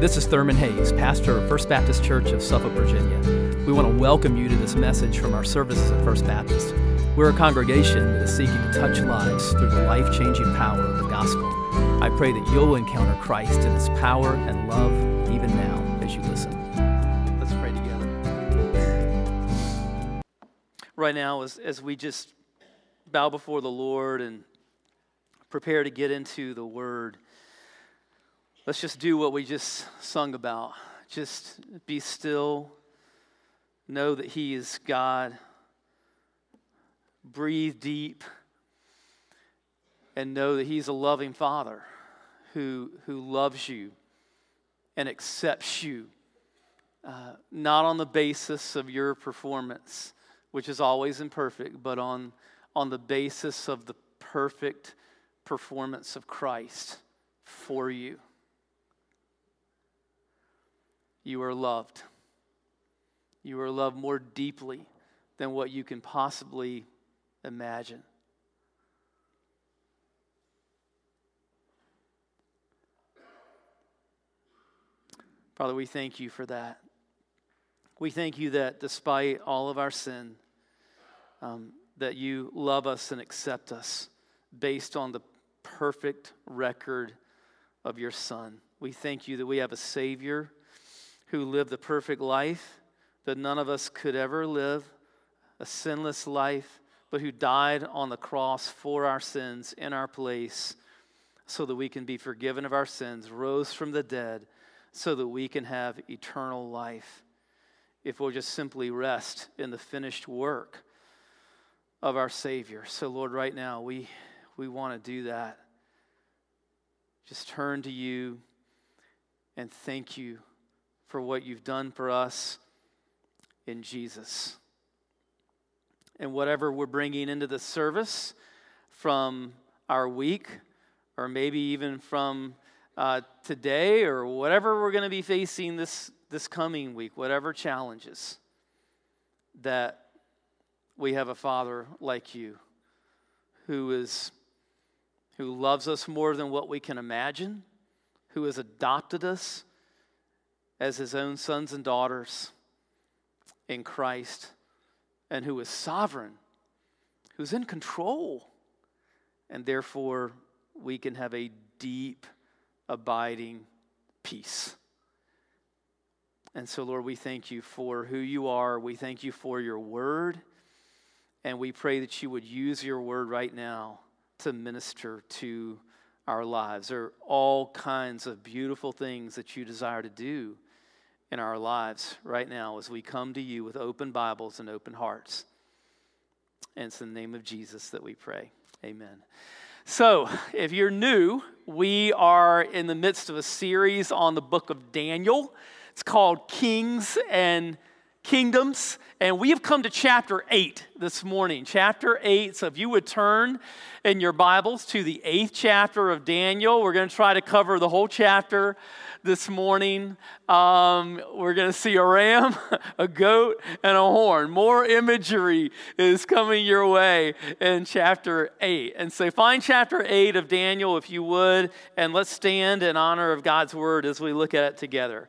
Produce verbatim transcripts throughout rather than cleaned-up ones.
this is Thurman Hayes, pastor of First Baptist Church of Suffolk, Virginia. We want to welcome you to this message from our services at First Baptist. We're a congregation that is seeking to touch lives through the life-changing power of the gospel. I pray that you'll encounter Christ in his power and love even now as you listen. Let's pray together. Right now, as, as we just bow before the Lord and prepare to get into the Word, let's just do what we just sung about. Just be still. Know that he is God. Breathe deep. And know that he's a loving Father who, who loves you and accepts you. Uh, not on the basis of your performance, which is always imperfect, but on, on the basis of the perfect performance of Christ for you. You are loved. You are loved more deeply than what you can possibly imagine. Father, we thank you for that. We thank you that despite all of our sin, um, that you love us and accept us based on the perfect record of your Son. We thank you that we have a Savior who lived the perfect life that none of us could ever live, a sinless life, but who died on the cross for our sins in our place so that we can be forgiven of our sins, rose from the dead so that we can have eternal life if we'll just simply rest in the finished work of our Savior. So Lord, right now we, we want to do that. Just turn to you and thank you for what you've done for us in Jesus. And whatever we're bringing into the service from our week, or maybe even from uh, today, or whatever we're going to be facing this, this coming week, whatever challenges, that we have a Father like you who is who loves us more than what we can imagine, who has adopted us as his own sons and daughters in Christ, and who is sovereign, who's in control, and therefore we can have a deep, abiding peace. And so, Lord, we thank you for who you are. We thank you for your word, and we pray that you would use your word right now to minister to our lives. There are all kinds of beautiful things that you desire to do in our lives right now as we come to you with open Bibles and open hearts. And it's in the name of Jesus that we pray. Amen. So, if you're new, we are in the midst of a series on the book of Daniel. It's called Kings and Kingdoms, and we have come to chapter eight this morning. Chapter eight, so if you would turn in your Bibles to the eighth chapter of Daniel. We're going to try to cover the whole chapter this morning. Um, we're going to see a ram, a goat, and a horn. More imagery is coming your way in chapter eight. And so find chapter eight of Daniel if you would, and let's stand in honor of God's word as we look at it together.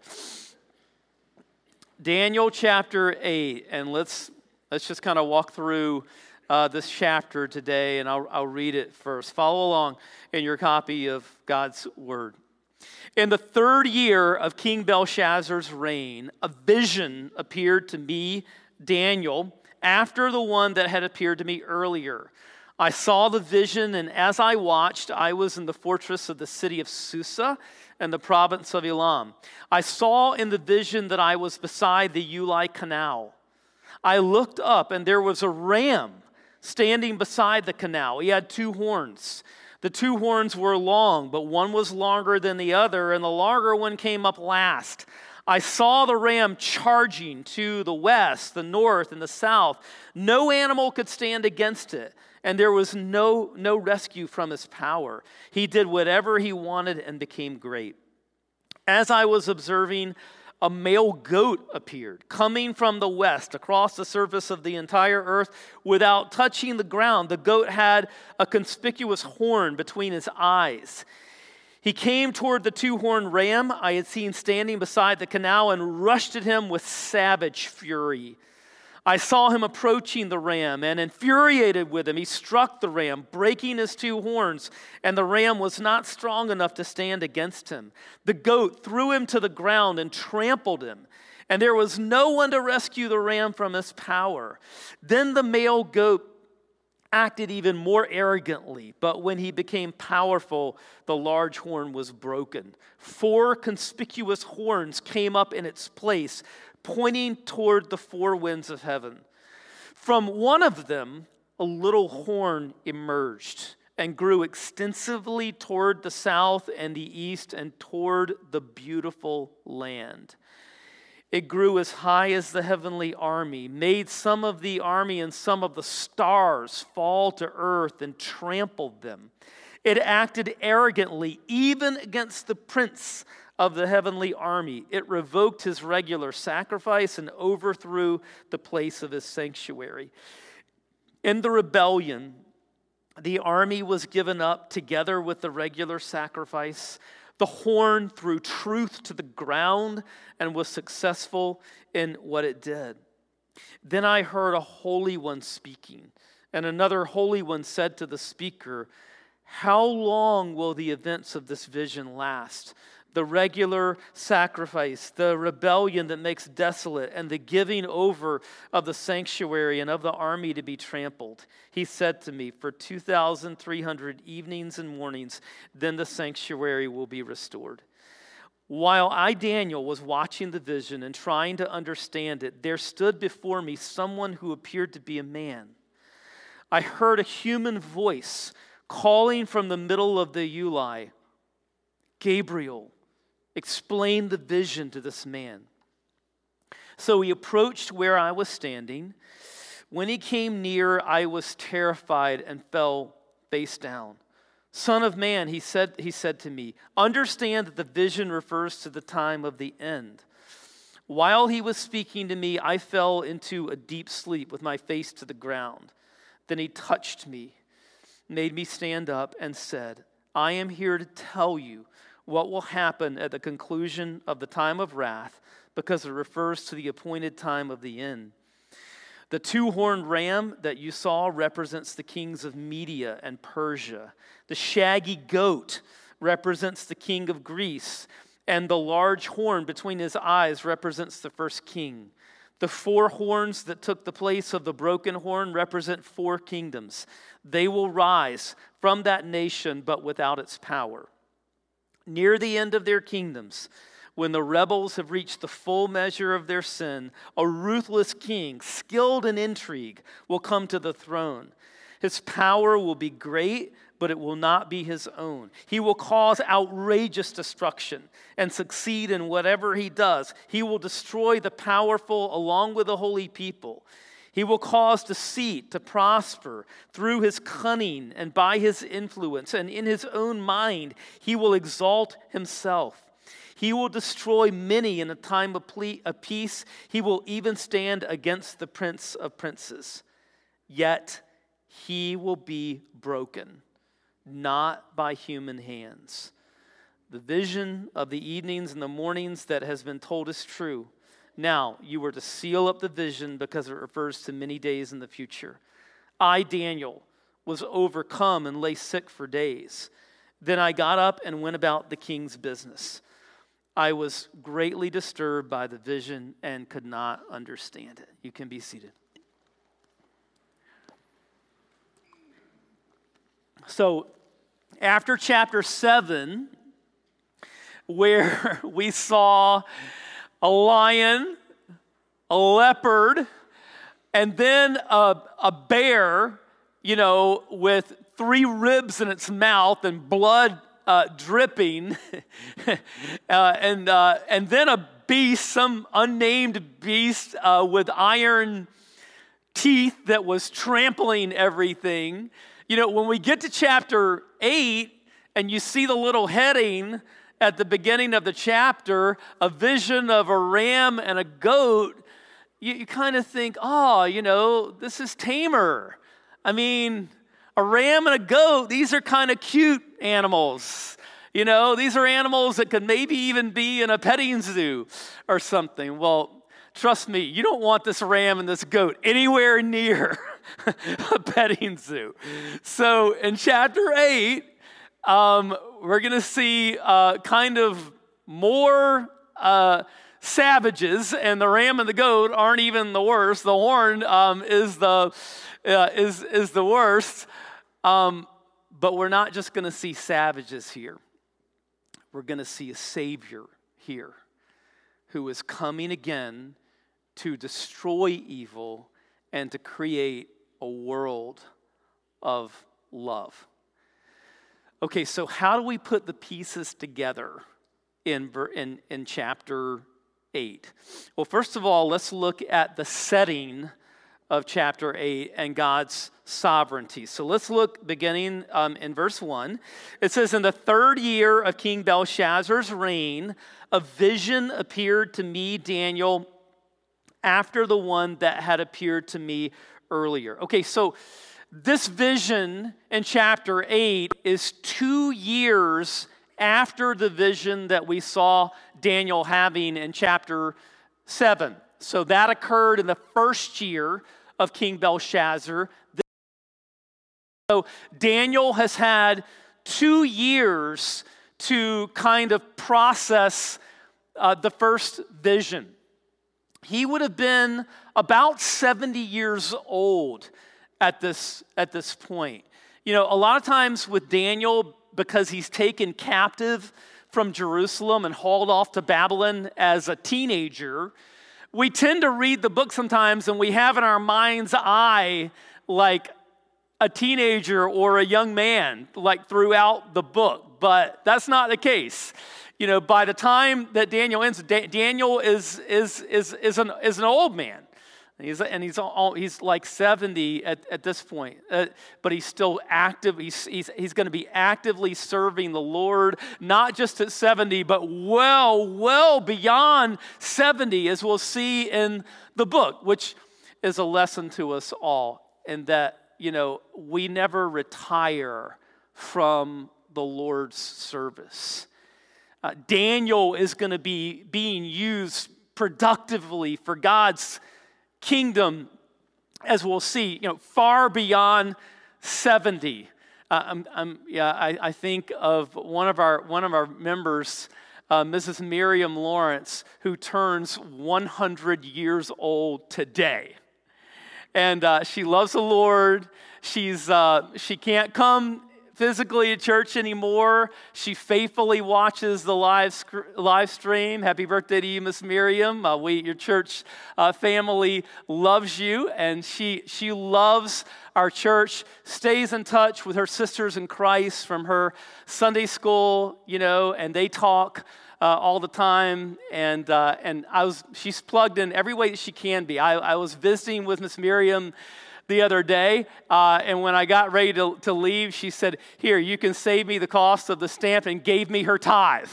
Daniel chapter eight, and let's let's just kind of walk through uh, this chapter today, and I'll, I'll read it first. Follow along in your copy of God's word. In the third year of King Belshazzar's reign, a vision appeared to me, Daniel, after the one that had appeared to me earlier. I saw the vision, and as I watched, I was in the fortress of the city of Susa and the province of Elam. I saw in the vision that I was beside the Ulai Canal. I looked up, and there was a ram standing beside the canal. He had two horns. The two horns were long, but one was longer than the other, and the longer one came up last. I saw the ram charging to the west, the north, and the south. No animal could stand against it, and there was no, no rescue from his power. He did whatever he wanted and became great. As I was observing, a male goat appeared, coming from the west across the surface of the entire earth without touching the ground. The goat had a conspicuous horn between his eyes. He came toward the two-horned ram I had seen standing beside the canal and rushed at him with savage fury. I saw him approaching the ram, and infuriated with him, he struck the ram, breaking his two horns, and the ram was not strong enough to stand against him. The goat threw him to the ground and trampled him, and there was no one to rescue the ram from his power. Then the male goat acted even more arrogantly, but when he became powerful, the large horn was broken. Four conspicuous horns came up in its place, pointing toward the four winds of heaven. From one of them, a little horn emerged and grew extensively toward the south and the east and toward the beautiful land. It grew as high as the heavenly army, made some of the army and some of the stars fall to earth and trampled them. It acted arrogantly, even against the prince of the heavenly army. It revoked his regular sacrifice and overthrew the place of his sanctuary. In the rebellion, the army was given up together with the regular sacrifice. The horn threw truth to the ground and was successful in what it did. Then I heard a holy one speaking, and another holy one said to the speaker, "How long will the events of this vision last? The regular sacrifice, the rebellion that makes desolate, and the giving over of the sanctuary and of the army to be trampled." He said to me, "For two thousand three hundred evenings and mornings, then the sanctuary will be restored." While I, Daniel, was watching the vision and trying to understand it, there stood before me someone who appeared to be a man. I heard a human voice calling from the middle of the Ulai, "Gabriel, explain the vision to this man." So he approached where I was standing. When he came near, I was terrified and fell face down. "Son of man," he said, he said to me, "understand that the vision refers to the time of the end." While he was speaking to me, I fell into a deep sleep with my face to the ground. Then he touched me, made me stand up, and said, "I am here to tell you what will happen at the conclusion of the time of wrath, because it refers to the appointed time of the end. The two-horned ram that you saw represents the kings of Media and Persia. The shaggy goat represents the king of Greece, and the large horn between his eyes represents the first king. The four horns that took the place of the broken horn represent four kingdoms. They will rise from that nation, but without its power. Near the end of their kingdoms, when the rebels have reached the full measure of their sin, a ruthless king, skilled in intrigue, will come to the throne. His power will be great, but it will not be his own. He will cause outrageous destruction and succeed in whatever he does. He will destroy the powerful along with the holy people. He will cause deceit to prosper through his cunning and by his influence, and in his own mind he will exalt himself. He will destroy many in a time of peace. He will even stand against the prince of princes. Yet he will be broken, not by human hands. The vision of the evenings and the mornings that has been told is true. Now you were to seal up the vision because it refers to many days in the future. I, Daniel, was overcome and lay sick for days. Then I got up and went about the king's business. I was greatly disturbed by the vision and could not understand it. You can be seated. So, after chapter seven, where we saw a lion, a leopard, and then a, a bear, you know, with three ribs in its mouth and blood Uh, dripping, uh, and uh, and then a beast, some unnamed beast uh, with iron teeth that was trampling everything. You know, when we get to chapter eight and you see the little heading at the beginning of the chapter, a vision of a ram and a goat, you, you kind of think, oh, you know, this is tamer. I mean, a ram and a goat, these are kind of cute animals. You know, these are animals that could maybe even be in a petting zoo or something. Well, trust me, you don't want this ram and this goat anywhere near a petting zoo. So in chapter eight, um, we're going to see uh, kind of more uh, savages, and the ram and the goat aren't even the worst. The horn um, is the uh, is is the worst. Um, but we're not just going to see savages here. We're going to see a Savior here who is coming again to destroy evil and to create a world of love. Okay, so how do we put the pieces together in, in, in chapter eight? Well, first of all, let's look at the setting of chapter eight and God's sovereignty. So let's look beginning um, in verse one. It says, in the third year of King Belshazzar's reign, a vision appeared to me, Daniel, after the one that had appeared to me earlier. Okay, so this vision in chapter eight is two years after the vision that we saw Daniel having in chapter seven. So that occurred in the first year of King Belshazzar. So Daniel has had two years to kind of process uh, the first vision. He would have been about seventy years old at this, at this point. You know, a lot of times with Daniel, because he's taken captive from Jerusalem and hauled off to Babylon as a teenager, we tend to read the book sometimes and we have in our mind's eye like a teenager or a young man like throughout the book, but that's not the case. You know, by the time that Daniel ends, da- Daniel is is is is an is an old man. He's, and he's all, he's like seventy at, at this point, uh, but he's still active. He's he's he's going to be actively serving the Lord, not just at seventy, but well, well beyond seventy, as we'll see in the book, which is a lesson to us all, in that, you know, we never retire from the Lord's service. Uh, Daniel is going to be being used productively for God's kingdom, as we'll see, you know, far beyond seventy. Uh, I'm, I'm, yeah, I, I think of one of our one of our members, uh, Missus Miriam Lawrence, who turns one hundred years old today, and uh, she loves the Lord. She's uh, she can't come physically to church anymore. She faithfully watches the live sc- live stream. Happy birthday to you, Miss Miriam. Uh, we, your church uh, family loves you, and she she loves our church, stays in touch with her sisters in Christ from her Sunday school, you know, and they talk uh, all the time. And uh, and I was she's plugged in every way that she can be. I, I was visiting with Miss Miriam the other day, uh, and when I got ready to, to leave, she said, here, you can save me the cost of the stamp, and gave me her tithe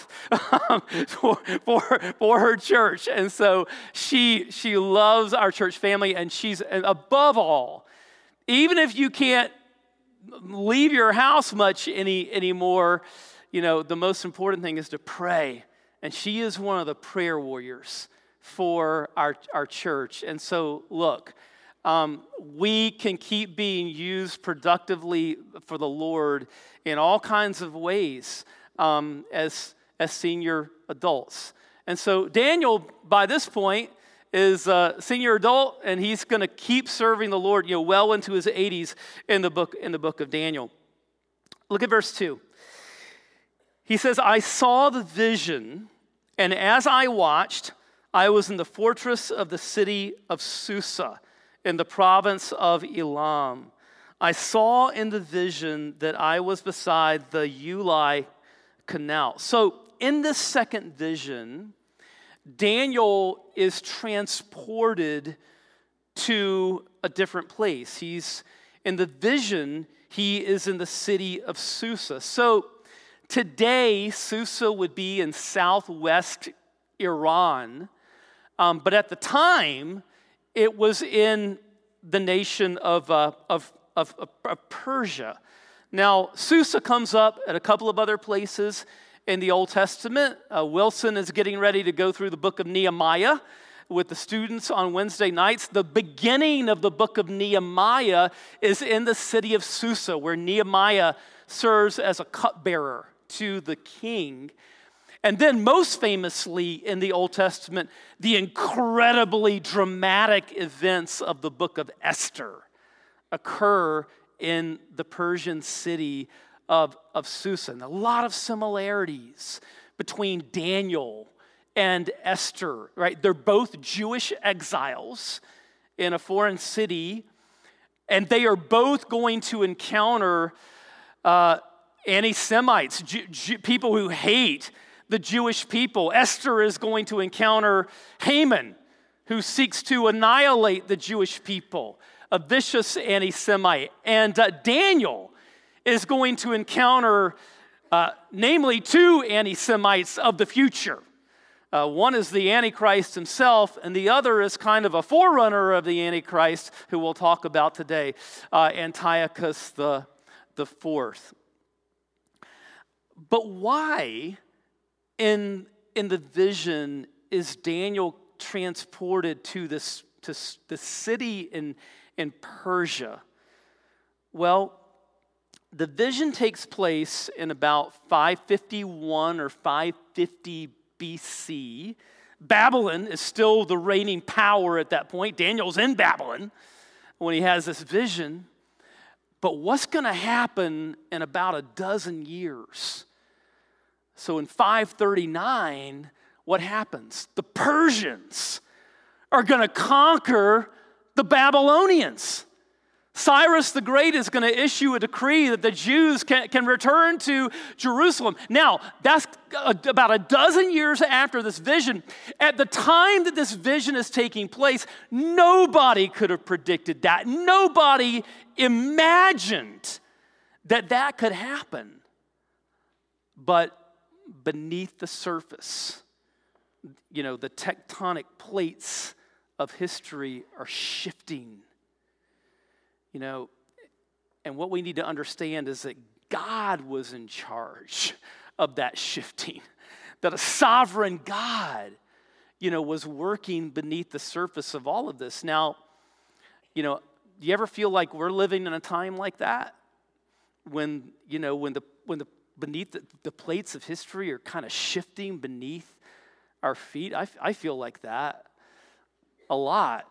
for, for, for her church. And so she she loves our church family, and she's, and above all, even if you can't leave your house much any anymore, you know, the most important thing is to pray. And she is one of the prayer warriors for our, our church. And so, look, Um, we can keep being used productively for the Lord in all kinds of ways um, as, as senior adults. And so Daniel, by this point, is a senior adult, and he's going to keep serving the Lord, you know, well into his eighties in the book in the book of Daniel. Look at verse two. He says, I saw the vision, and as I watched, I was in the fortress of the city of Susa, in the province of Elam. I saw in the vision that I was beside the Ulai Canal. So in this second vision, Daniel is transported to a different place. He's in the vision, he is in the city of Susa. So today, Susa would be in southwest Iran, um, but at the time, it was in the nation of, uh, of, of, of Persia. Now, Susa comes up at a couple of other places in the Old Testament. Uh, Wilson is getting ready to go through the book of Nehemiah with the students on Wednesday nights. The beginning of the book of Nehemiah is in the city of Susa, where Nehemiah serves as a cupbearer to the king. And then most famously in the Old Testament, the incredibly dramatic events of the book of Esther occur in the Persian city of, of Susa. And a lot of similarities between Daniel and Esther, right? They're both Jewish exiles in a foreign city, and they are both going to encounter uh, anti-Semites, Jew, Jew, people who hate the Jewish people. Esther is going to encounter Haman, who seeks to annihilate the Jewish people, a vicious anti-Semite. And uh, Daniel is going to encounter, uh, namely, two anti-Semites of the future. Uh, one is the Antichrist himself, and the other is kind of a forerunner of the Antichrist, who we'll talk about today, uh, Antiochus the, the Fourth. But why, in, in the vision, is Daniel transported to this to the city in, in Persia? Well, the vision takes place in about five fifty-one or five fifty B C. Babylon is still the reigning power at that point. Daniel's in Babylon when he has this vision. But what's going to happen in about a dozen years? So in five thirty-nine, what happens? The Persians are going to conquer the Babylonians. Cyrus the Great is going to issue a decree that the Jews can, can return to Jerusalem. Now, that's a, about a dozen years after this vision. At the time that this vision is taking place, nobody could have predicted that. Nobody imagined that that could happen. But beneath the surface, you know, the tectonic plates of history are shifting. You know, and what we need to understand is that God was in charge of that shifting, that a sovereign God, you know, was working beneath the surface of all of this. Now, you know, do you ever feel like we're living in a time like that? When, you know, when the when the beneath the, the plates of history are kind of shifting beneath our feet? I, I feel like that a lot.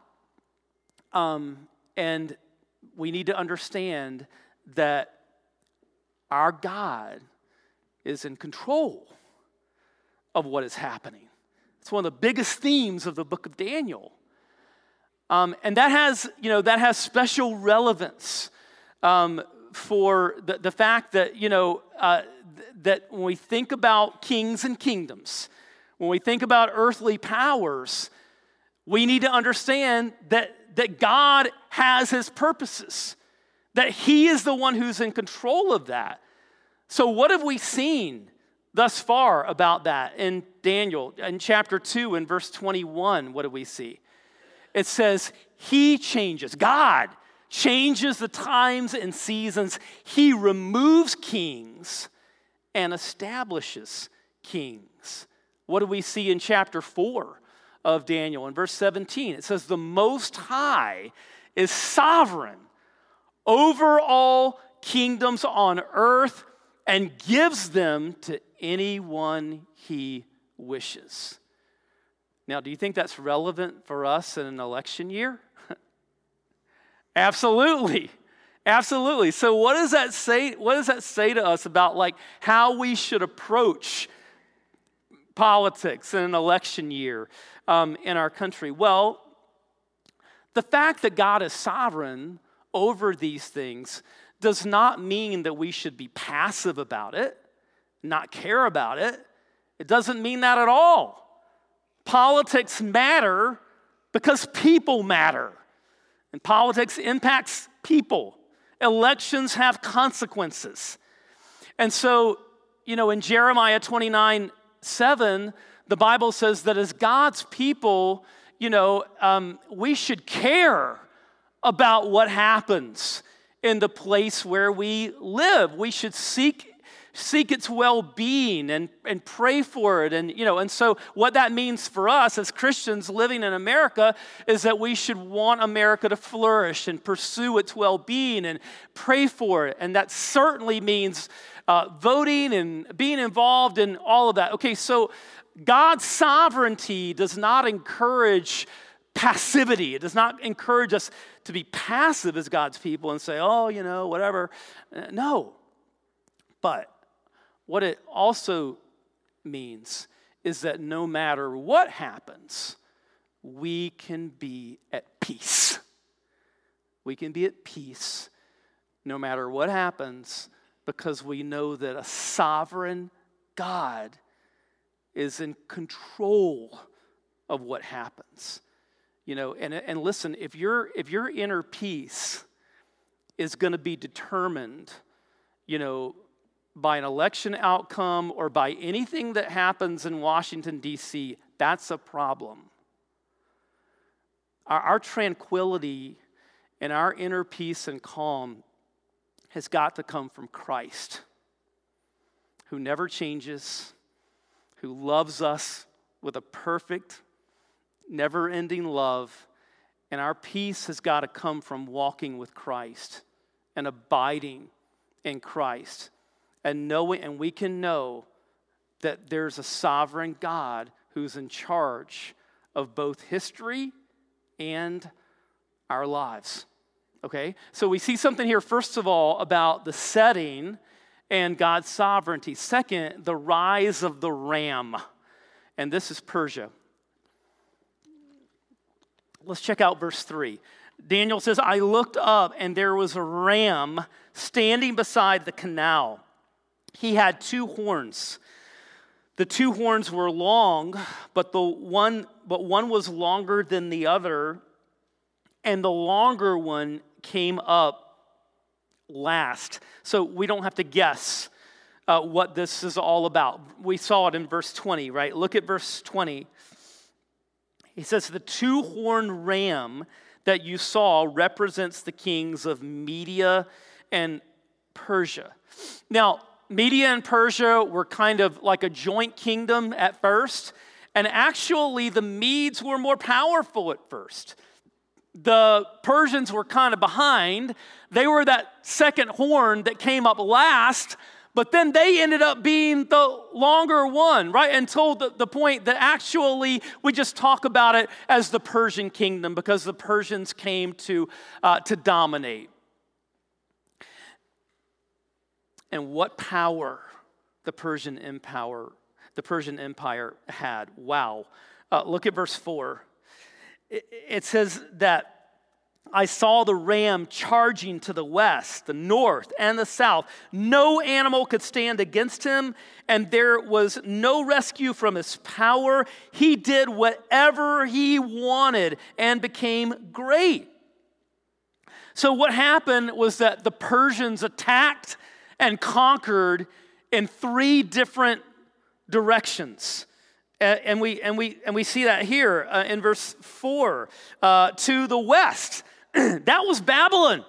Um, and we need to understand that our God is in control of what is happening. It's one of the biggest themes of the book of Daniel. Um, and that has, you know, that has special relevance um, for the, the fact that, you know, uh, th- that when we think about kings and kingdoms, when we think about earthly powers, we need to understand that that God has his purposes, that he is the one who's in control of that. So what have we seen thus far about that in Daniel? In chapter two, in verse twenty-one, what do we see? It says, he changes, God changes the times and seasons. He removes kings and establishes kings. What do we see in chapter four of Daniel? In verse seventeen, it says, the Most High is sovereign over all kingdoms on earth and gives them to anyone he wishes. Now, do you think that's relevant for us in an election year? Absolutely. Absolutely. So what does that say? What does that say to us about like how we should approach politics in an election year um, in our country? Well, the fact that God is sovereign over these things does not mean that we should be passive about it, not care about it. It doesn't mean that at all. Politics matter because people matter. And politics impacts people. Elections have consequences. And so, you know, in Jeremiah twenty-nine seven, the Bible says that as God's people, you know, um, we should care about what happens in the place where we live. We should seek seek its well-being and, and pray for it. And, you know, and so what that means for us as Christians living in America is that we should want America to flourish and pursue its well-being and pray for it. And that certainly means uh, voting and being involved in all of that. Okay, so God's sovereignty does not encourage passivity. It does not encourage us to be passive as God's people and say, oh, you know, whatever. No. But what it also means is that no matter what happens, we can be at peace. We can be at peace no matter what happens because we know that a sovereign God is in control of what happens. You know, and, and listen, if your if your inner peace is going to be determined, you know, by an election outcome or by anything that happens in Washington, D C, that's a problem. Our, our tranquility and our inner peace and calm has got to come from Christ, who never changes, who loves us with a perfect, never-ending love, and our peace has got to come from walking with Christ and abiding in Christ. And knowing, and we can know that there's a sovereign God who's in charge of both history and our lives. Okay? So we see something here, first of all, about the setting and God's sovereignty. Second, the rise of the ram. And this is Persia. Let's check out verse three. Daniel says, I looked up and there was a ram standing beside the canal. He had two horns. The two horns were long, but the one but one was longer than the other, and the longer one came up last. So we don't have to guess uh, what this is all about. We saw it in verse twenty, right? Look at verse twenty. He says, the two-horned ram that you saw represents the kings of Media and Persia. Now, Media and Persia were kind of like a joint kingdom at first, and actually the Medes were more powerful at first. The Persians were kind of behind. They were that second horn that came up last, but then they ended up being the longer one, right? Until the, the point that actually we just talk about it as the Persian kingdom because the Persians came to, uh, to dominate. And what power the Persian Empire, the Persian Empire had. Wow. Uh, look at verse four. It, it says that I saw the ram charging to the west, the north, and the south. No animal could stand against him, and there was no rescue from his power. He did whatever he wanted and became great. So what happened was that the Persians attacked and conquered in three different directions. And we, and we, and we see that here uh, in verse four. Uh, to the west, that was Babylon.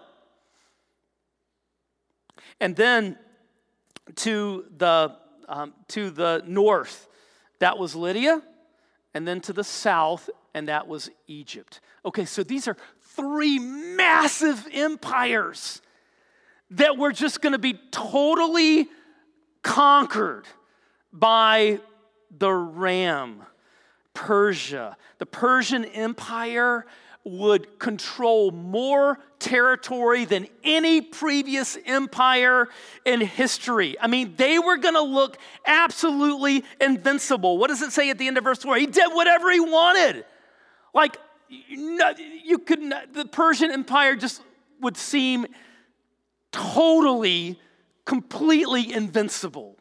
And then to the, um, to the north, that was Lydia. And then to the south, and that was Egypt. Okay, so these are three massive empires that were just going to be totally conquered by the ram, Persia. The Persian Empire would control more territory than any previous empire in history. I mean, they were going to look absolutely invincible. What does it say at the end of verse four? He did whatever he wanted. Like, you could not, the Persian Empire just would seem totally, completely invincible.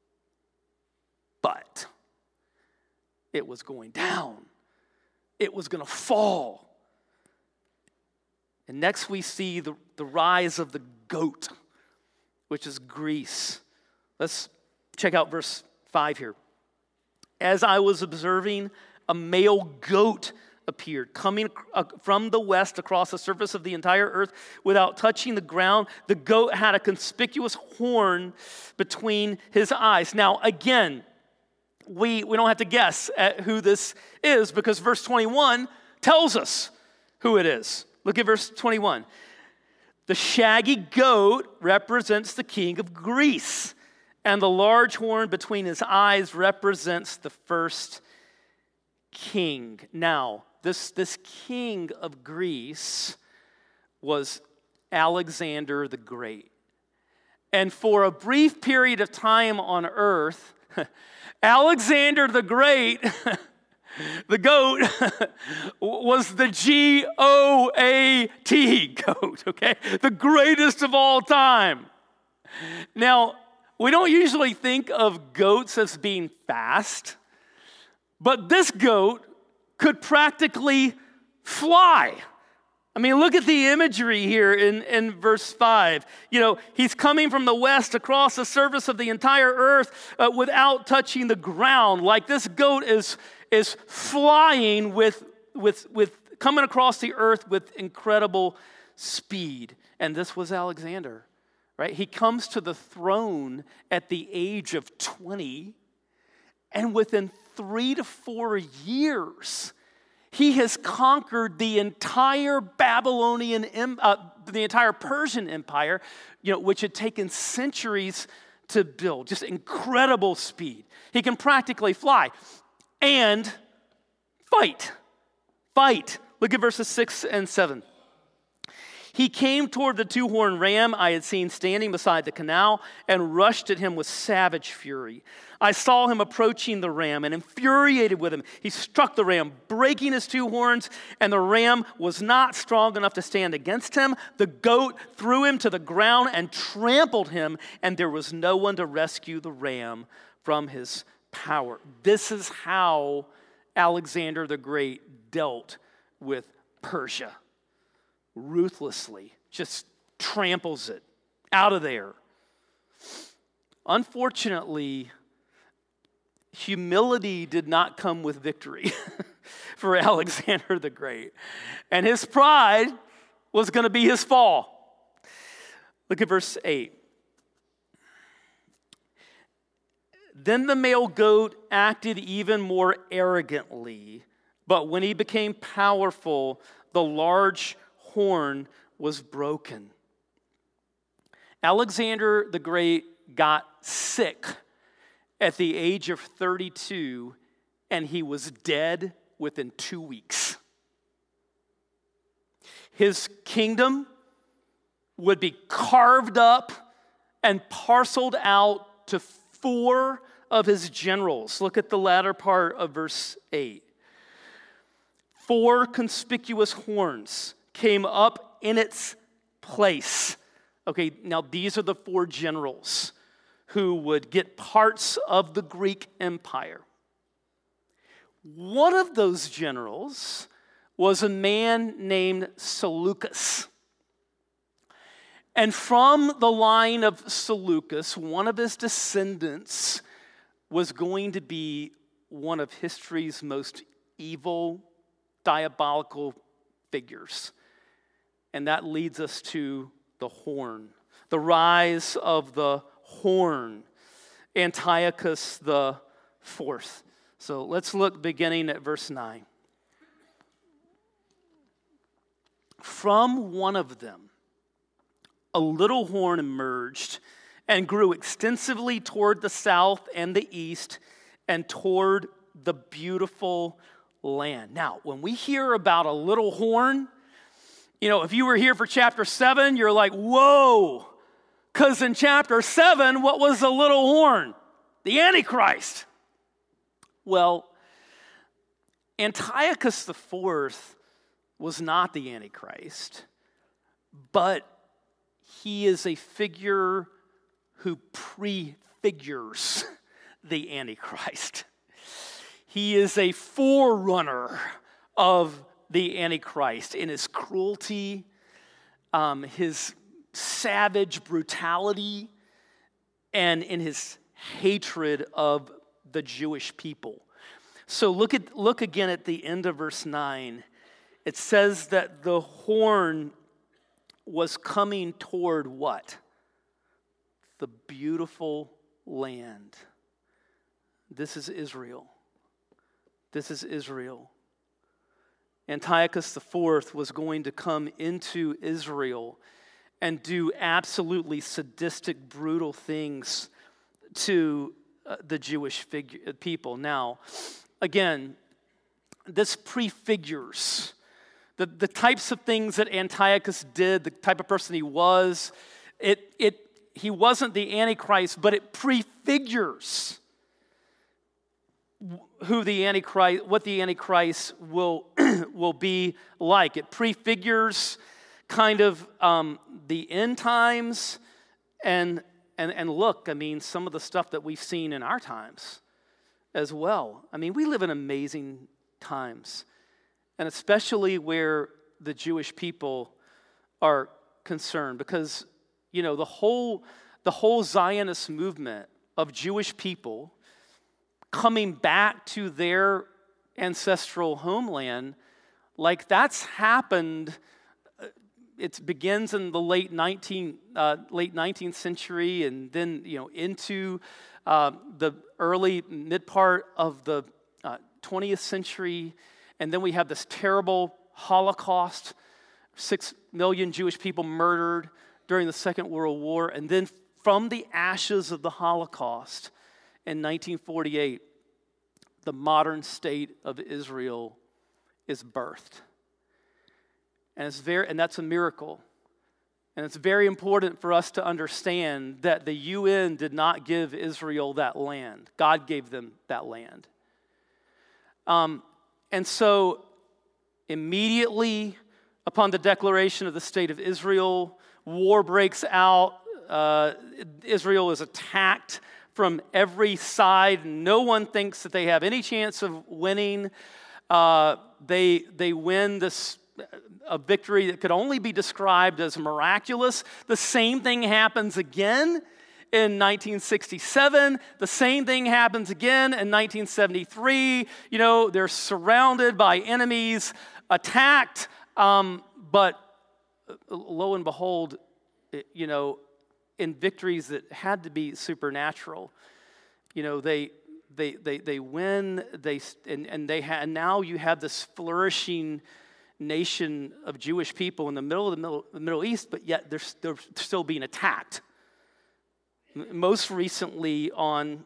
But it was going down. It was going to fall. And next we see the, the rise of the goat, which is Greece. Let's check out verse five here. As I was observing, a male goat appeared, coming from the west across the surface of the entire earth without touching the ground. The goat had a conspicuous horn between his eyes. Now, again, we, we don't have to guess at who this is because verse twenty-one tells us who it is. Look at verse twenty-one. The shaggy goat represents the king of Greece, and the large horn between his eyes represents the first king. Now, this, this king of Greece was Alexander the Great. And for a brief period of time on earth, Alexander the Great, the goat, was the G O A T, goat, okay? The greatest of all time. Now, we don't usually think of goats as being fast, but this goat could practically fly. I mean, look at the imagery here in, in verse five. You know, he's coming from the west across the surface of the entire earth uh, without touching the ground. Like this goat is, is flying with, with, with coming across the earth with incredible speed. And this was Alexander, right? He comes to the throne at the age of twenty, and within three to four years, he has conquered the entire Babylonian, uh, the entire Persian Empire, you know, which had taken centuries to build. Just incredible speed. He can practically fly and fight. Fight. Look at verses six and seven. He came toward the two-horned ram I had seen standing beside the canal and rushed at him with savage fury. I saw him approaching the ram and infuriated with him. He struck the ram, breaking his two horns, and the ram was not strong enough to stand against him. The goat threw him to the ground and trampled him, and there was no one to rescue the ram from his power. This is how Alexander the Great dealt with Persia. Ruthlessly, just tramples it out of there. Unfortunately, humility did not come with victory for Alexander the Great. And his pride was going to be his fall. Look at verse eight. Then the male goat acted even more arrogantly, but when he became powerful, the large horn was broken. Alexander the Great got sick at the age of thirty-two, and he was dead within two weeks. His kingdom would be carved up and parceled out to four of his generals. Look at the latter part of verse eight. Four conspicuous horns came up in its place. Okay, now these are the four generals who would get parts of the Greek Empire. One of those generals was a man named Seleucus. And from the line of Seleucus, one of his descendants was going to be one of history's most evil, diabolical figures. And that leads us to the horn, the rise of the horn, Antiochus the Fourth. So let's look beginning at verse nine. From one of them, a little horn emerged and grew extensively toward the south and the east and toward the beautiful land. Now, when we hear about a little horn, you know, if you were here for chapter seven, you're like, whoa, because in chapter seven, what was the little horn? The Antichrist. Well, Antiochus the Fourth was not the Antichrist, but he is a figure who prefigures the Antichrist. He is a forerunner of the Antichrist in his cruelty, um, his savage brutality, and in his hatred of the Jewish people. So look at look again at the end of verse nine. It says that the horn was coming toward what? The beautiful land. This is Israel. This is Israel. Antiochus the Fourth was going to come into Israel and do absolutely sadistic, brutal things to uh, the Jewish figure, people. Now, again, this prefigures the, the types of things that Antiochus did, the type of person he was. It, it, he wasn't the Antichrist, but it prefigures who the Antichrist, what the Antichrist will, will be like. It prefigures kind of um, the end times, and, and, and look, I mean, some of the stuff that we've seen in our times as well. I mean, we live in amazing times, and especially where the Jewish people are concerned, because, you know, the whole, the whole Zionist movement of Jewish people coming back to their ancestral homeland, like that's happened. It begins in the late nineteenth, uh, late nineteenth century, and then you know into uh, the early mid part of the uh, twentieth century, and then we have this terrible Holocaust, six million Jewish people murdered during the Second World War, and then from the ashes of the Holocaust in nineteen forty-eight, the modern state of Israel is birthed. And it's very, and that's a miracle. And it's very important for us to understand that the U N did not give Israel that land. God gave them that land. Um, and so immediately upon the declaration of the state of Israel, war breaks out. Uh, Israel is attacked from every side. No one thinks that they have any chance of winning. Uh, they, they win this a victory that could only be described as miraculous. The same thing happens again in nineteen sixty-seven. The same thing happens again in nineteen seventy-three. You know, they're surrounded by enemies, attacked, um, but lo and behold, you know, in victories that had to be supernatural, you know, they they they they win. They and and they ha- and now you have this flourishing nation of Jewish people in the middle of the Middle, the Middle East, but yet they're, they're still being attacked. Most recently on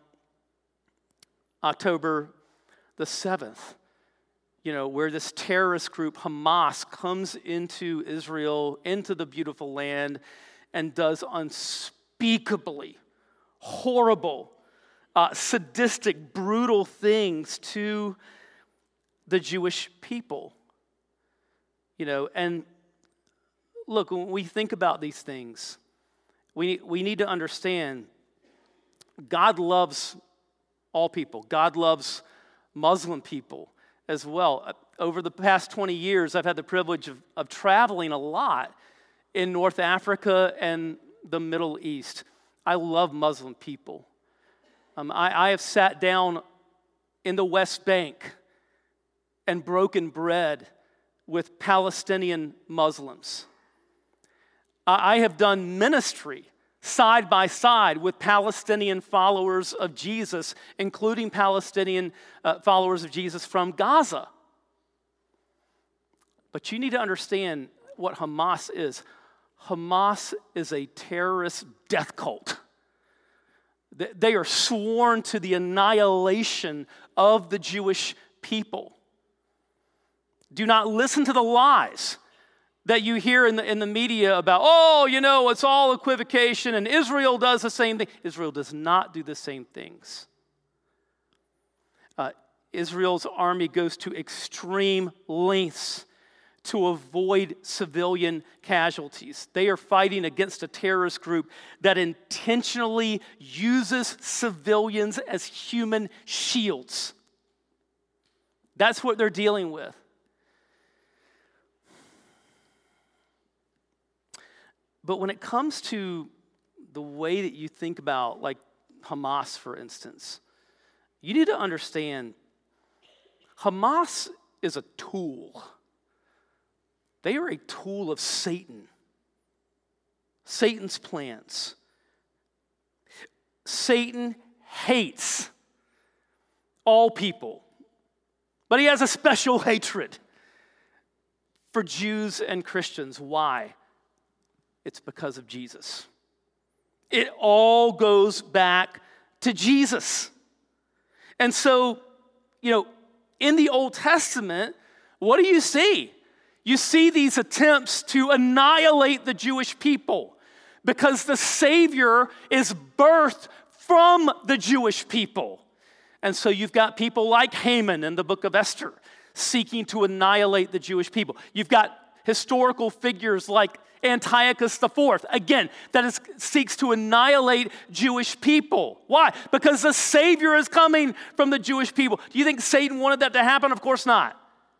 October the seventh, you know, where this terrorist group Hamas comes into Israel, into the beautiful land, and does unspeakably horrible, uh, sadistic, brutal things to the Jewish people. You know, and look, when we think about these things, we, we need to understand God loves all people. God loves Muslim people as well. Over the past twenty years, I've had the privilege of, of traveling a lot in North Africa and the Middle East. I love Muslim people. Um, I, I have sat down in the West Bank and broken bread with Palestinian Muslims. I have done ministry side by side with Palestinian followers of Jesus, including Palestinian uh, followers of Jesus from Gaza. But you need to understand what Hamas is. Hamas is a terrorist death cult. They are sworn to the annihilation of the Jewish people. Do not listen to the lies that you hear in the, in the media about, oh, you know, it's all equivocation and Israel does the same thing. Israel does not do the same things. Uh, Israel's army goes to extreme lengths to avoid civilian casualties. They are fighting against a terrorist group that intentionally uses civilians as human shields. That's what they're dealing with. But when it comes to the way that you think about, like Hamas, for instance, you need to understand Hamas is a tool. They are a tool of Satan. Satan's plans. Satan hates all people, but he has a special hatred for Jews and Christians. Why? It's because of Jesus. It all goes back to Jesus. And so, you know, in the Old Testament, what do you see? You see these attempts to annihilate the Jewish people because the Savior is birthed from the Jewish people. And so you've got people like Haman in the book of Esther seeking to annihilate the Jewish people. You've got historical figures like Antiochus the Fourth, again, that is, seeks to annihilate Jewish people. Why? Because the Savior is coming from the Jewish people. Do you think Satan wanted that to happen? Of course not.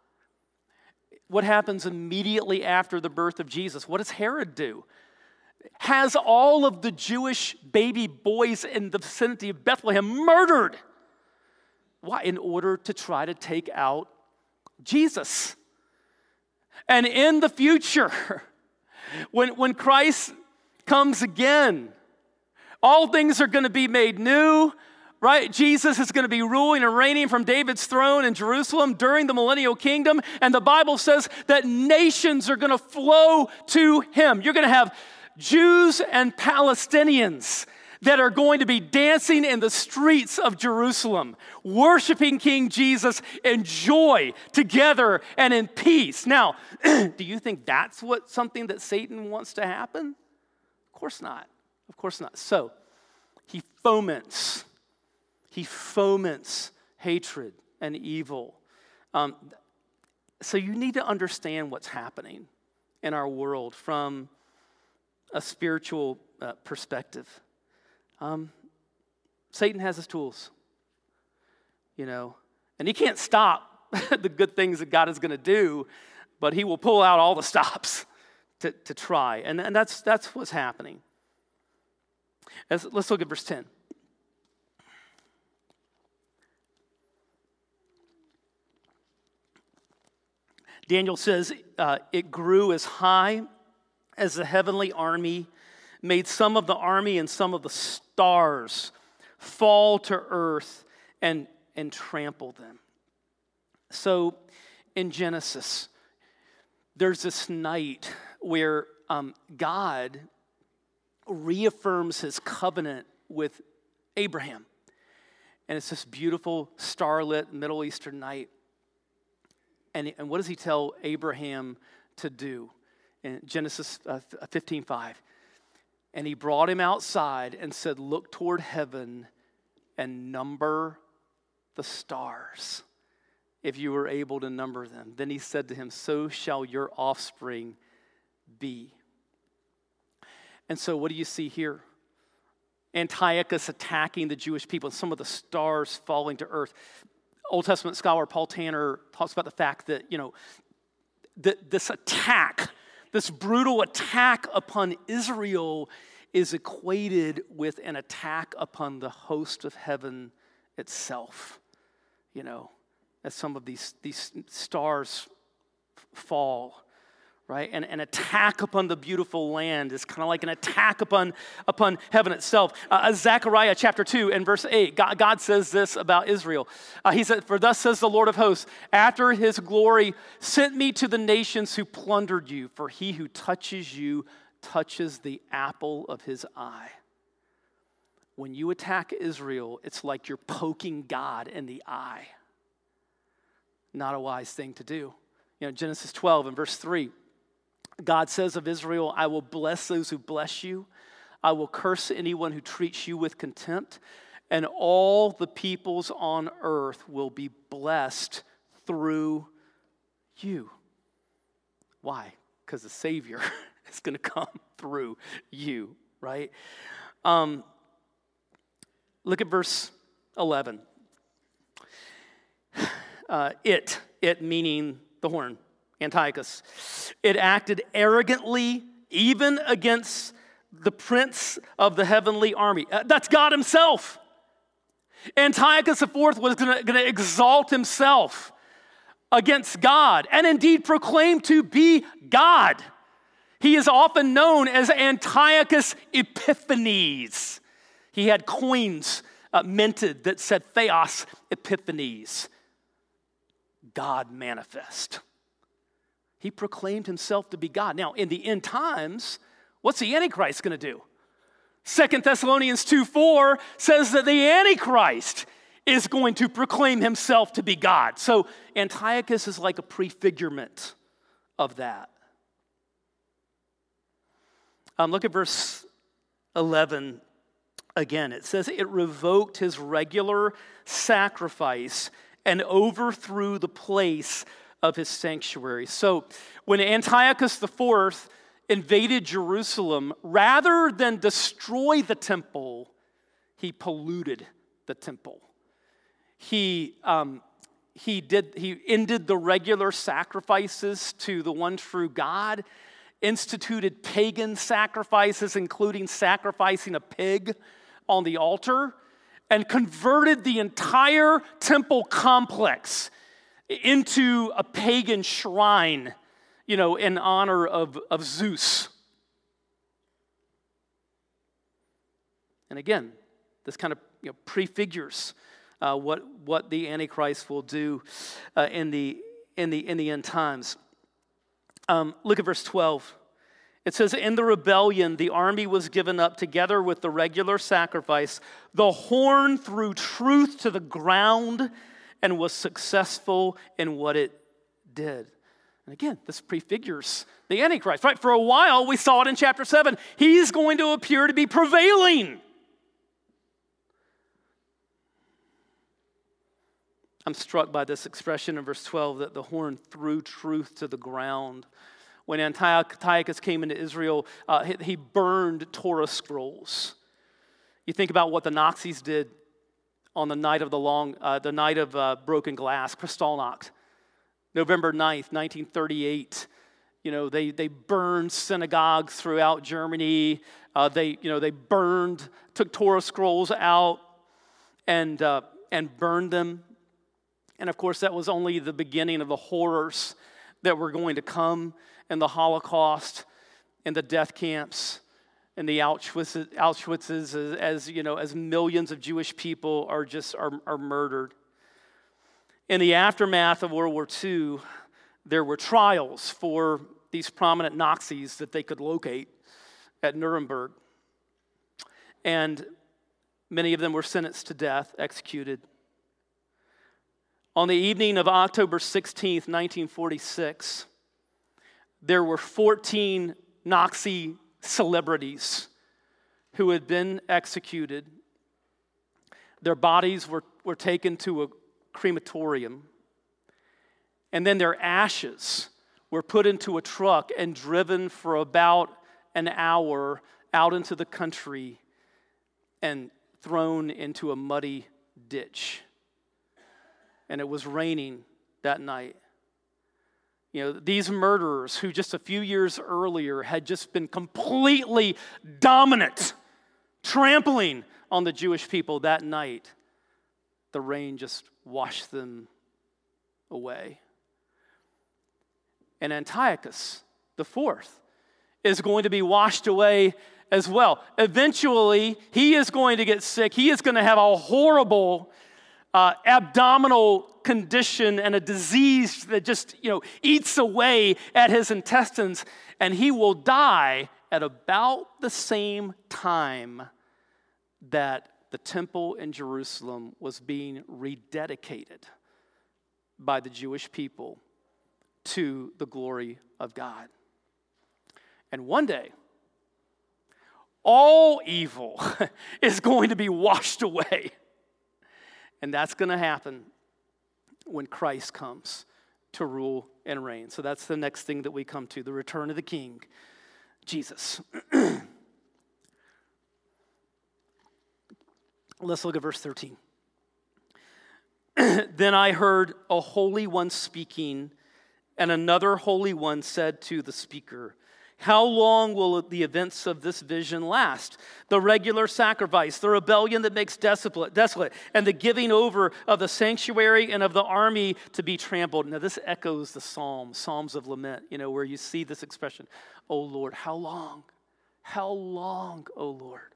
What happens immediately after the birth of Jesus? What does Herod do? Has all of the Jewish baby boys in the vicinity of Bethlehem murdered. Why? In order to try to take out Jesus. And in the future, when, when Christ comes again, all things are going to be made new, right? Jesus is going to be ruling and reigning from David's throne in Jerusalem during the millennial kingdom. And the Bible says that nations are going to flow to him. You're going to have Jews and Palestinians that are going to be dancing in the streets of Jerusalem, worshiping King Jesus in joy together and in peace. Now, do you think that's what something that Satan wants to happen? Of course not. Of course not. So, he foments, he foments hatred and evil. Um, so you need to understand what's happening in our world from a spiritual uh, perspective. Um, Satan has his tools, you know, and he can't stop the good things that God is going to do, but he will pull out all the stops to, to try. And, and that's, that's what's happening. As, let's look at verse ten. Daniel says, uh, it grew as high as the heavenly army, made some of the army and some of the stars fall to earth and, and trample them. So in Genesis, there's this night where um, God reaffirms his covenant with Abraham. And it's this beautiful starlit Middle Eastern night. And, and what does he tell Abraham to do? In Genesis uh, fifteen five. And he brought him outside and said, look toward heaven and number the stars, if you were able to number them. Then he said to him, so shall your offspring be. And so what do you see here? Antiochus attacking the Jewish people, and some of the stars falling to earth. Old Testament scholar Paul Tanner talks about the fact that, you know, that this attack, this brutal attack upon Israel is equated with an attack upon the host of heaven itself. You know, as some of these, these stars fall, right? And an attack upon the beautiful land is kind of like an attack upon, upon heaven itself. Uh, Zechariah chapter two and verse eight, God, God says this about Israel. Uh, he said, for thus says the Lord of hosts, after his glory sent me to the nations who plundered you, for he who touches you touches the apple of his eye. When you attack Israel, it's like you're poking God in the eye. Not a wise thing to do. You know, Genesis twelve and verse three, God says of Israel, I will bless those who bless you. I will curse anyone who treats you with contempt. And all the peoples on earth will be blessed through you. Why? Because the Savior is going to come through you, right? Um, look at verse eleven. Uh, it, it meaning the horn, Antiochus. It acted arrogantly, even against the prince of the heavenly army. Uh, that's God himself. Antiochus the fourth was going to exalt himself against God and indeed proclaimed to be God. He is often known as Antiochus Epiphanes. He had coins uh, minted that said Theos Epiphanes, God manifest. He proclaimed himself to be God. Now, in the end times, what's the Antichrist going to do? Second Thessalonians two four says that the Antichrist is going to proclaim himself to be God. So Antiochus is like a prefigurement of that. Um, look at verse eleven again. It says, it revoked his regular sacrifice and overthrew the place of his sanctuary. So when Antiochus the fourth invaded Jerusalem, rather than destroy the temple, he polluted the temple. He, um, he, did, he ended the regular sacrifices to the one true God, instituted pagan sacrifices, including sacrificing a pig on the altar, and converted the entire temple complex into a pagan shrine, you know, in honor of, of Zeus. And again, this kind of you know, prefigures uh, what, what the Antichrist will do uh, in, the, in, the, in the end times. Um, look at verse twelve. It says, in the rebellion, the army was given up together with the regular sacrifice. The horn threw truth to the ground and was successful in what it did. And again, this prefigures the Antichrist, right? For a while, we saw it in chapter seven. He's going to appear to be prevailing. I'm struck by this expression in verse twelve that the horn threw truth to the ground. When Antiochus came into Israel, uh, he, he burned Torah scrolls. You think about what the Nazis did on the night of the long, uh, the night of uh, broken glass, Kristallnacht, November ninth, nineteen thirty-eight. You know, they they burned synagogues throughout Germany. Uh, they you know they burned, took Torah scrolls out, and uh, and burned them. And of course, that was only the beginning of the horrors that were going to come in the Holocaust, in the death camps, in the Auschwitz, Auschwitzes, as, as you know, as millions of Jewish people are just are, are murdered. In the aftermath of World War Two, there were trials for these prominent Nazis that they could locate at Nuremberg, and many of them were sentenced to death, executed. On the evening of October sixteenth, nineteen forty-six, there were fourteen Nazi celebrities who had been executed. Their bodies were, were taken to a crematorium, and then their ashes were put into a truck and driven for about an hour out into the country and thrown into a muddy ditch. And it was raining that night. You know, these murderers who just a few years earlier had just been completely dominant, trampling on the Jewish people that night, the rain just washed them away. And Antiochus the fourth is going to be washed away as well. Eventually, he is going to get sick. He is going to have a horrible Uh, abdominal condition and a disease that just, you know, eats away at his intestines, and he will die at about the same time that the temple in Jerusalem was being rededicated by the Jewish people to the glory of God. And one day, all evil is going to be washed away. And that's going to happen when Christ comes to rule and reign. So that's the next thing that we come to, the return of the King, Jesus. Let's look at verse thirteen. Then I heard a holy one speaking, and another holy one said to the speaker, How long will the events of this vision last? The regular sacrifice, the rebellion that makes desolate, desolate, and the giving over of the sanctuary and of the army to be trampled. Now this echoes the Psalms, Psalms of lament, you know, where you see this expression, "O Lord, how long? How long, O Lord?"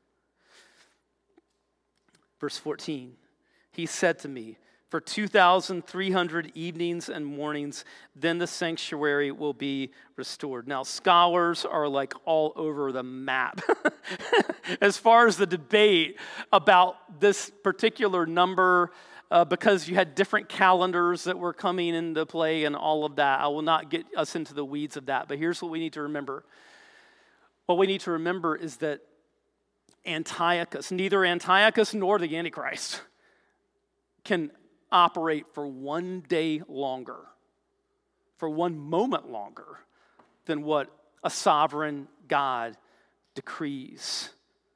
Verse fourteen, he said to me, "For two thousand three hundred evenings and mornings, then the sanctuary will be restored." Now, scholars are like all over the map as far as the debate about this particular number, uh, because you had different calendars that were coming into play and all of that. I will not get us into the weeds of that, but here's what we need to remember. What we need to remember is that Antiochus, neither Antiochus nor the Antichrist, can operate for one day longer, for one moment longer than what a sovereign God decrees.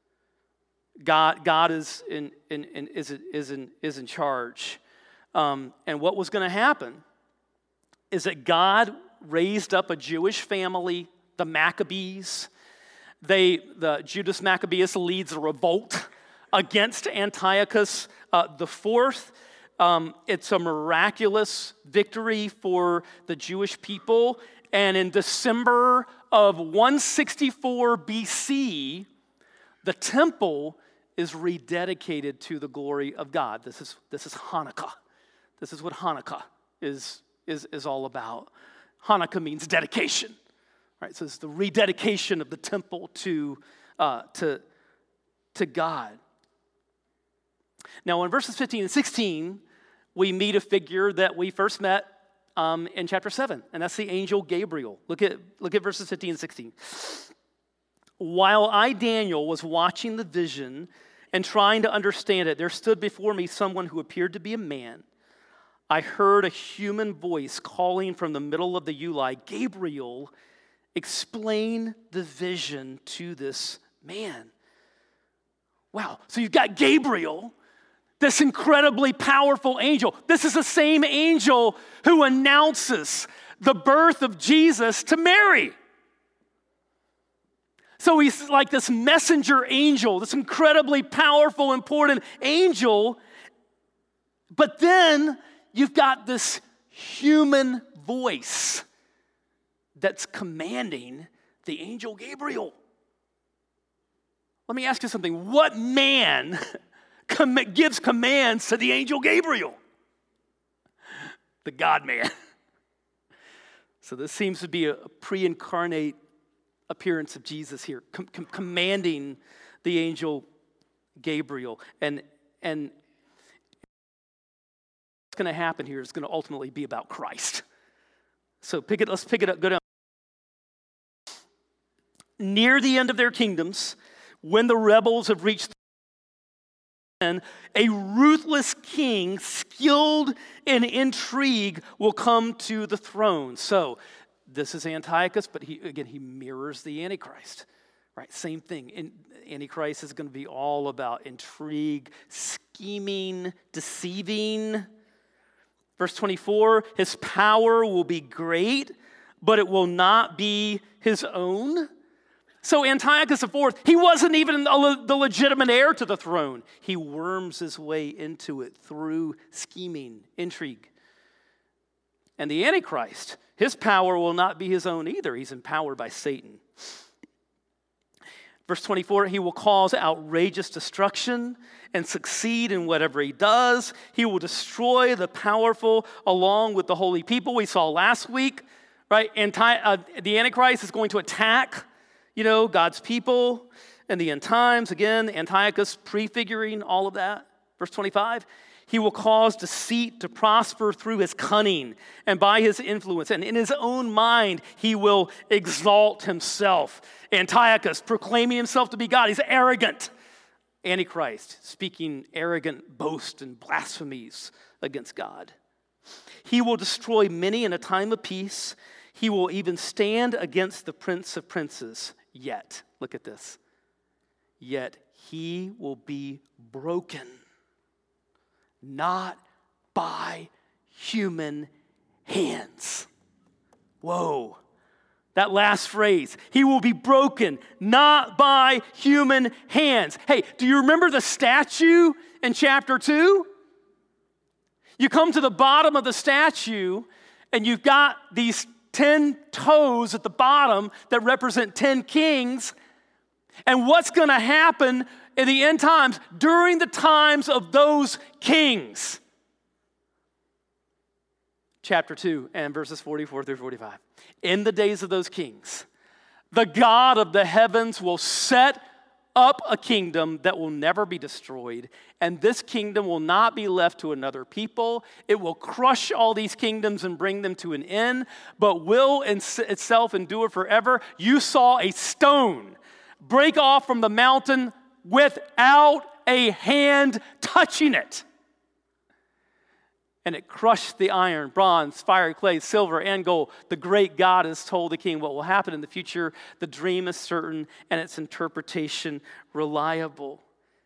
God, God is in, in, in is is in is in charge, um, and what was going to happen is that God raised up a Jewish family, the Maccabees. They, the Judas Maccabeus leads a revolt against Antiochus uh, the fourth. Um, it's a miraculous victory for the Jewish people. And in December of one sixty-four B C, the temple is rededicated to the glory of God. This is, this is Hanukkah. This is what Hanukkah is, is, is all about. Hanukkah means dedication. Right? So it's the rededication of the temple to, uh, to, to God. Now in verses fifteen and sixteen, we meet a figure that we first met um, in chapter seven, and that's the angel Gabriel. Look at, look at verses fifteen and sixteen. "While I, Daniel, was watching the vision and trying to understand it, there stood before me someone who appeared to be a man. I heard a human voice calling from the middle of the Ulai, 'Gabriel, explain the vision to this man.'" Wow, so you've got Gabriel, this incredibly powerful angel. This is the same angel who announces the birth of Jesus to Mary. So he's like this messenger angel, this incredibly powerful, important angel. But then you've got this human voice that's commanding the angel Gabriel. Let me ask you something. What man com- gives commands to the angel Gabriel? The God-man. So this seems to be a pre-incarnate appearance of Jesus here, com- com- commanding the angel Gabriel. And, and what's going to happen here is going to ultimately be about Christ. So pick it. Let's pick it up. Go down. "Near the end of their kingdoms, when the rebels have reached the end, a ruthless king skilled in intrigue will come to the throne." So this is Antiochus, but he again, he mirrors the Antichrist, right? Same thing. And Antichrist is going to be all about intrigue, scheming, deceiving. Verse twenty-four, "His power will be great, but it will not be his own." So Antiochus the fourth, he wasn't even the legitimate heir to the throne. He worms his way into it through scheming, intrigue. And the Antichrist, his power will not be his own either. He's empowered by Satan. Verse twenty-four, "He will cause outrageous destruction and succeed in whatever he does. He will destroy the powerful along with the holy people." We saw last week, right? Anti- uh, the Antichrist is going to attack, you know, God's people in the end times. Again, Antiochus prefiguring all of that. Verse twenty-five, "He will cause deceit to prosper through his cunning and by his influence. And in his own mind, he will exalt himself." Antiochus proclaiming himself to be God. He's arrogant. Antichrist speaking arrogant boast and blasphemies against God. "He will destroy many in a time of peace. He will even stand against the Prince of Princes. Yet," look at this, "yet he will be broken, not by human hands." Whoa. That last phrase, he will be broken, not by human hands. Hey, do you remember the statue in chapter two? You come to the bottom of the statue, and you've got these ten toes at the bottom that represent ten kings. And what's going to happen in the end times during the times of those kings? Chapter two and verses forty-four through forty-five. In the days of those kings, the God of the heavens will set up a kingdom that will never be destroyed, and this kingdom will not be left to another people. It will crush all these kingdoms and bring them to an end, but will in itself endure forever. You saw a stone break off from the mountain without a hand touching it. And it crushed the iron, bronze, fire, clay, silver, and gold. The great God has told the king what will happen in the future. The dream is certain and its interpretation reliable.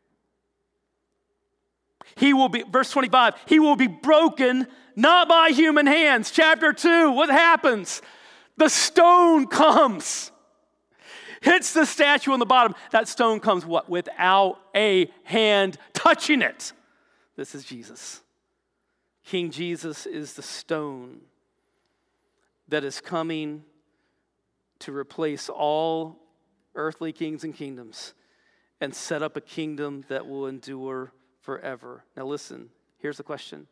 He will be, verse twenty-five, he will be broken not by human hands. Chapter two, what happens? The stone comes, hits the statue on the bottom. That stone comes what? Without a hand touching it. This is Jesus. King Jesus is the stone that is coming to replace all earthly kings and kingdoms and set up a kingdom that will endure forever. Now listen, here's the question.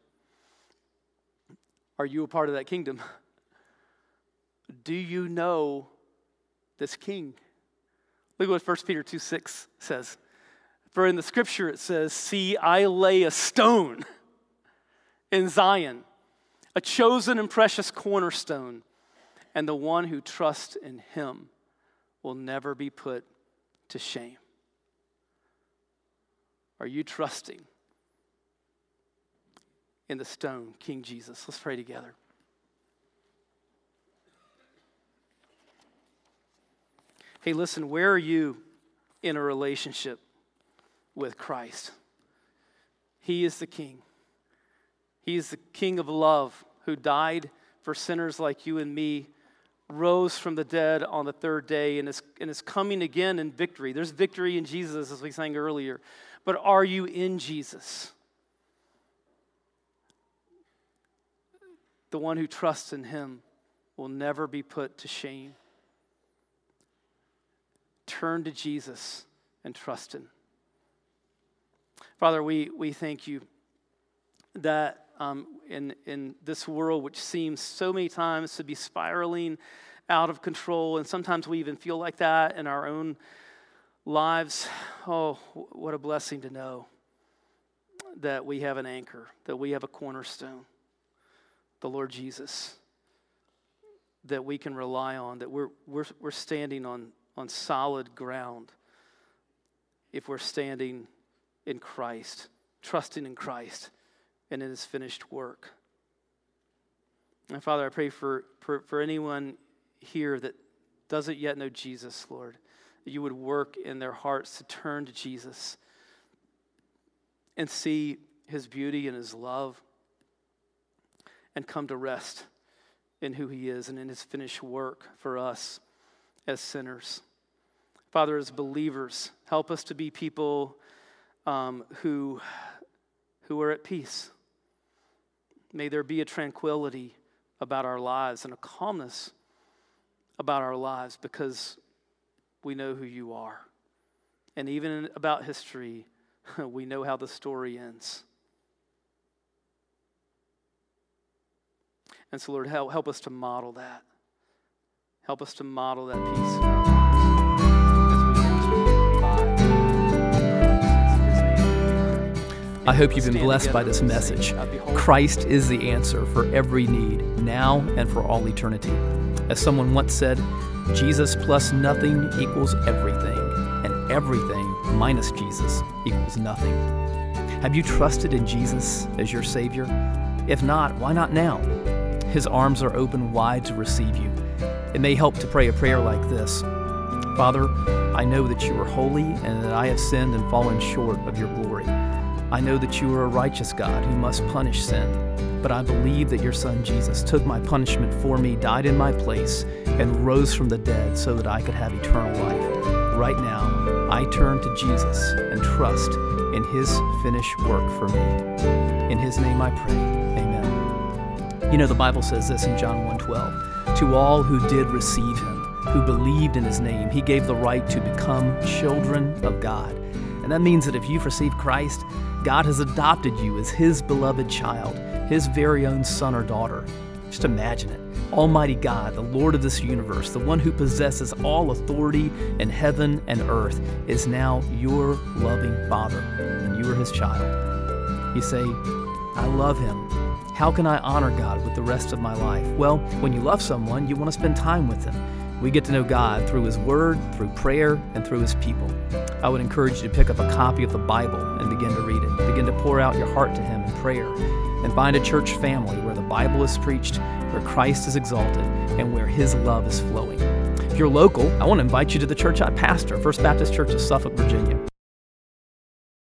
Are you a part of that kingdom? Do you know this king? Look at what First Peter two six says. For in the scripture it says, see, I lay a stone in Zion, a chosen and precious cornerstone, and the one who trusts in him will never be put to shame. Are you trusting in the stone, King Jesus? Let's pray together. Hey, listen, where are you in a relationship with Christ? He is the King. He is the King of love who died for sinners like you and me, rose from the dead on the third day, and is, and is coming again in victory. There's victory in Jesus, as we sang earlier. But are you in Jesus? The one who trusts in him will never be put to shame. Turn to Jesus and trust him. Father, we, we thank you that um, in, in this world, which seems so many times to be spiraling out of control, and sometimes we even feel like that in our own lives, oh, what a blessing to know that we have an anchor, that we have a cornerstone, the Lord Jesus, that we can rely on, that we're we're we're standing on, on solid ground if we're standing in Christ, trusting in Christ and in his finished work. And Father, I pray for, for, for anyone here that doesn't yet know Jesus, Lord, that you would work in their hearts to turn to Jesus and see his beauty and his love and come to rest in who he is and in his finished work for us as sinners. Father, as believers, help us to be people um, who, who are at peace. May there be a tranquility about our lives and a calmness about our lives because we know who you are. And even about history, we know how the story ends. And so, Lord, help, help us to model that. Help us to model that peace in our lives. I hope you've been blessed by this message. Christ is the answer for every need, now and for all eternity. As someone once said, Jesus plus nothing equals everything, and everything minus Jesus equals nothing. Have you trusted in Jesus as your Savior? If not, why not now? His arms are open wide to receive you. It may help to pray a prayer like this. Father, I know that you are holy and that I have sinned and fallen short of your glory. I know that you are a righteous God who must punish sin, but I believe that your Son Jesus took my punishment for me, died in my place, and rose from the dead so that I could have eternal life. Right now, I turn to Jesus and trust in his finished work for me. In his name I pray, amen. You know, the Bible says this in John one twelve, to all who did receive him, who believed in his name, he gave the right to become children of God. And that means that if you've received Christ, God has adopted you as his beloved child, his very own son or daughter. Just imagine it. Almighty God, the Lord of this universe, the one who possesses all authority in heaven and earth, is now your loving Father, and you are his child. You say, I love him. How can I honor God with the rest of my life? Well, when you love someone, you want to spend time with them. We get to know God through his word, through prayer, and through his people. I would encourage you to pick up a copy of the Bible and begin to read it. Begin to pour out your heart to him in prayer. And find a church family where the Bible is preached, where Christ is exalted, and where his love is flowing. If you're local, I want to invite you to the church I pastor, First Baptist Church of Suffolk, Virginia.